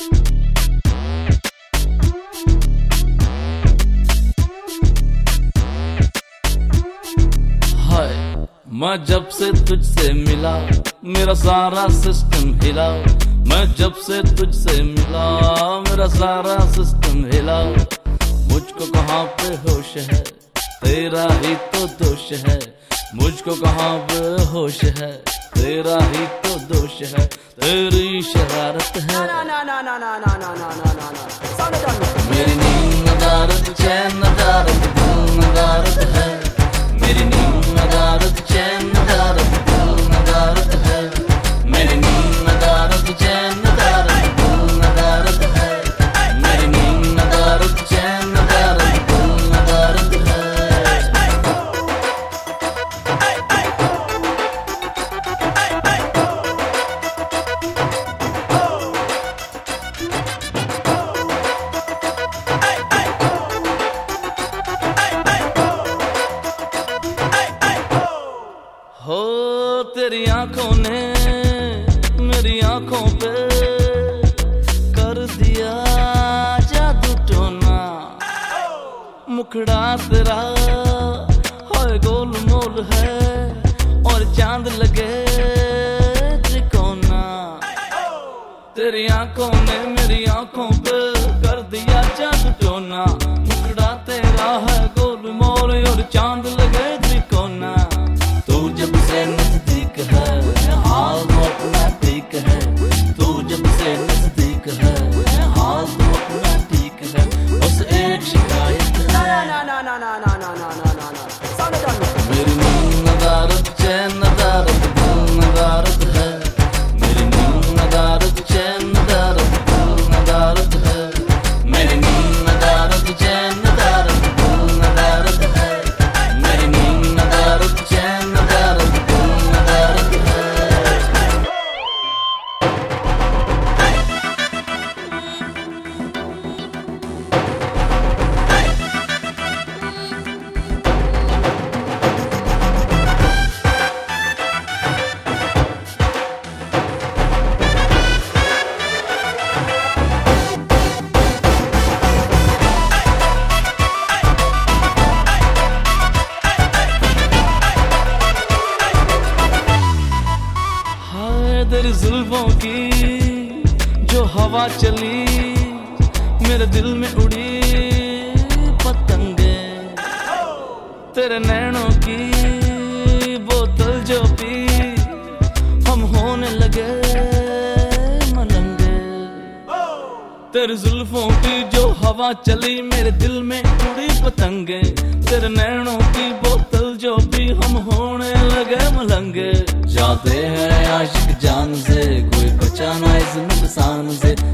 मैं जब से तुझसे मिला मेरा सारा सिस्टम हिला। मैं जब से तुझसे मिला मेरा सारा सिस्टम हिला। मुझको कहाँ पे होश है तेरा ही तो दोष है। मुझको कहाँ पे होश है तेरा ही तो दोष है। तेरी शरारत है मेरी नींद नदारत चैन नदारत दिल नदारत है। मेरी नींद नदारत चैन नदारत दिल नदारत है। मेरी नींद नदारत चैन नदारत दिल नदारत है। मेरी नींद नदारत चैन नदारत दिल नदारत है। हो तेरी आंखों ने मेरी आंखों पे कर दिया जादू टोना। मुखड़ा तेरा है गोल मोल है और चांद लगे त्रिकोना। तेरी आंखों ने मेरी आंखों पे कर दिया जादू टोना। मुखड़ा तेरा है गोल मोल और चांद लगे त्रिकोना। तू जब से नजदीक है हाल तो अपना ठीक है। तू जब से नजदीक है हाल तो अपना ठीक है। बस एक शिकायत है मेरी नींद नदारत चैन नदारत दिल नदारत है। मेरी नींद नदारत चैन नदारत दिल नदारत है। मेरी नींद नदारत चैन नदारत दिल नदारत है। मेरी नींद नदारत चैन नदारत दिल नदारत है। तेरी जुल्फों की जो हवा चली मेरे दिल में उड़ी पतंगे। तेरे नैनों की बोतल जो पी हम होने लगे मलंगे। तेरी जुल्फों की जो हवा चली मेरे दिल में उड़ी पतंगे। तेरे नैनों की बोतल जो पी हम होने लगे मलंगे। जाते हैं आशिक जान से कोई बचा ना इस नुकसान से।